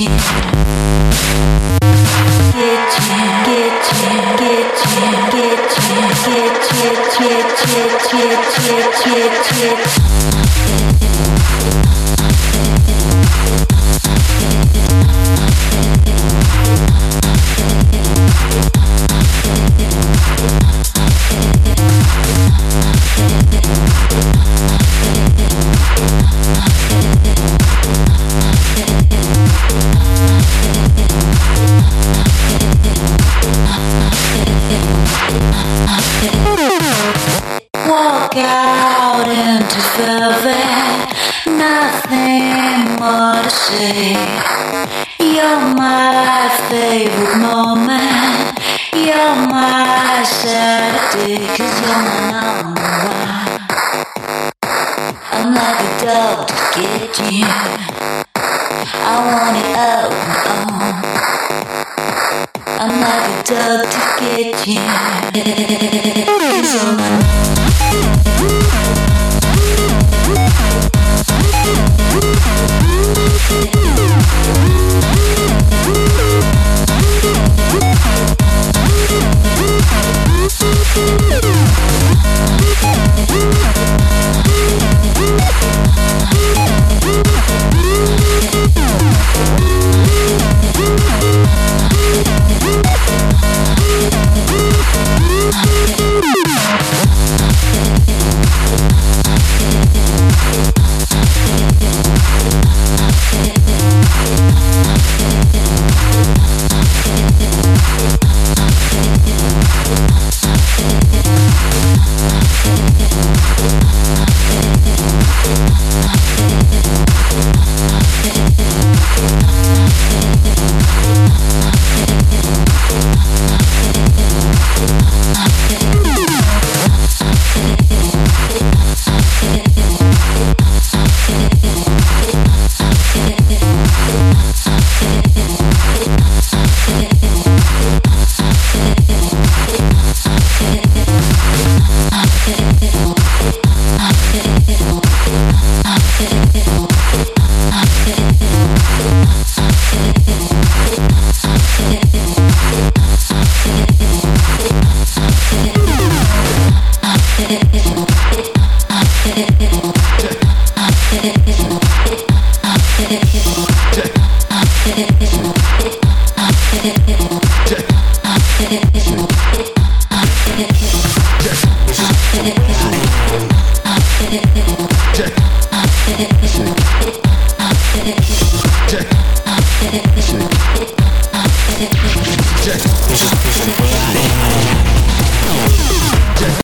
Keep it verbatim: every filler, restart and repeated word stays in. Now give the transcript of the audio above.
Walk out into velvet, nothing more to say. You're my favorite moment, you're my Saturday, 'cause you're my number one. I'm like a dog to get you, I want it up and on. I'm like a dog to get you, 'cause you're my Check.